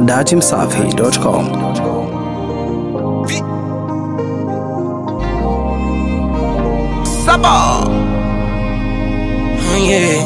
datimsafi.com. Saba. Oh yeah.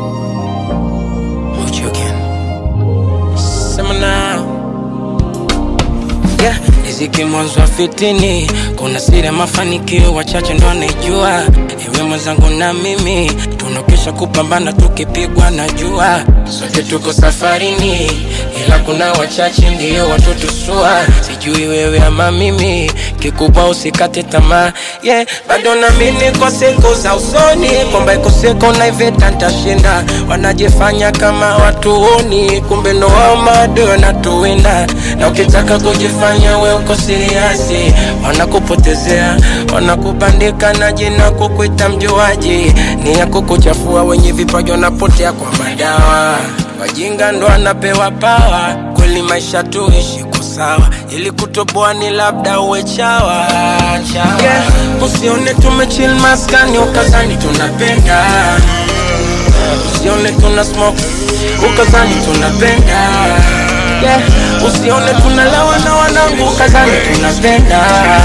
What you again? Semana. Yeah, riziki mwanzo wa fitini. Kuna siri ya mafanikio wachache ndo wanaijua. Ewe mwenzangu na mimi tunokesha kupambana tukipigwa na jua. Sote tuko safarini, ila kuna wachache ndio watotusua. Sijui wewe ama mimi, kikubwa usikate tamaa. Yeah, bado naamini kwa siku za usoni kwamba iko siku na iveta nitashinda. Wanajifanya kama watuoni, kumbe ndo wao maadui wanatuwinda. Na ukitaka kujifanya wewe uko serious, wanakupotezea, wanakubandika na jina kukuita mjuaji. Ni ya kukuchafua, wenye vipaji wanapotea kwa madawa. Wajinga ndo anapewa pawa, kweli maisha tuishi kwa sawa. Ili kutoboa ni labda uwe chawa. Yeah, usione tumechill maskani ukazani tunapenda. Usione tuna smoke ukazani tunapenda. Yeah, usione tunalawa na wanangu ukazani tunapenda.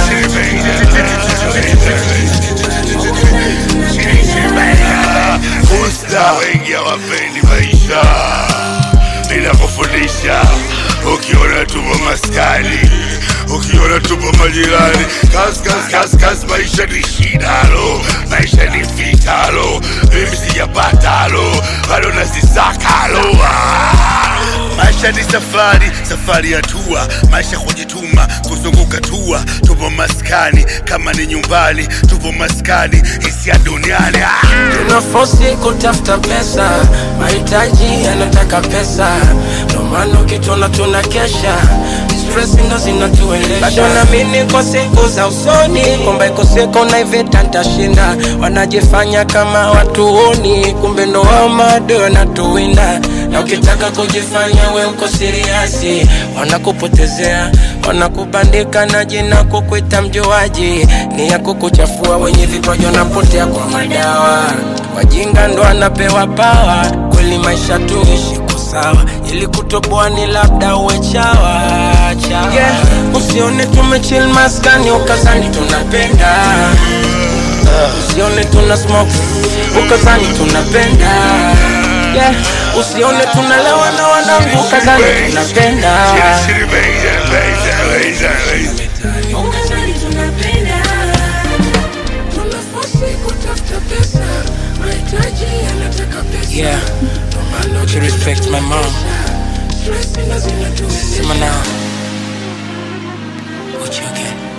Usta wengi hawapendi maisha, ninakufundisha. Ukiona tupo maskani, ukiona tupo majirani, kas, maisha ni shidalo, maisha ni fitalo. Mimi sijapatalo, bado nasisakalo. Maisha ni safari ya tua. Maisha kujituma, kuzunguka tua. Tupo maskani, kama ni nyumbani. Tupo maskani, isi ya duniani. Tunafosi kutafuta pesa, mahitaji yanataka pesa. Ndo maana ukitona tunakesha, stress ndo zinatuelesha. Bado naamini kwa siku za usoni kwamba iko siku na iveta nitashinda. Wanajifanya kama watuoni, kumbe ndo wao maadui wanatuwinda. Na ukitaka kujifanya wewe uko serious, wanakupotezea, wanakubandika na jina kukuita mjuaji. Ni ya kukuchafua, wenye vipaji wanapotea kwa madawa. Wajinga ndo anapewa pawa, kweli maisha tuishi kwa sawa. Ili kutoboa ni labda uwe chawa. Yeah, usione tumechill maskani ukazani tunapenda. Usione tuna smoke ukazani tunapenda. Yeah, usione tunalewa na wanangu ukazani tunapenda. Ukazani tunapenda. Tunafosi kutafuta pesa, mahitaji yanataka pesa. Yeah, would you respect my mom? Semana. What you again?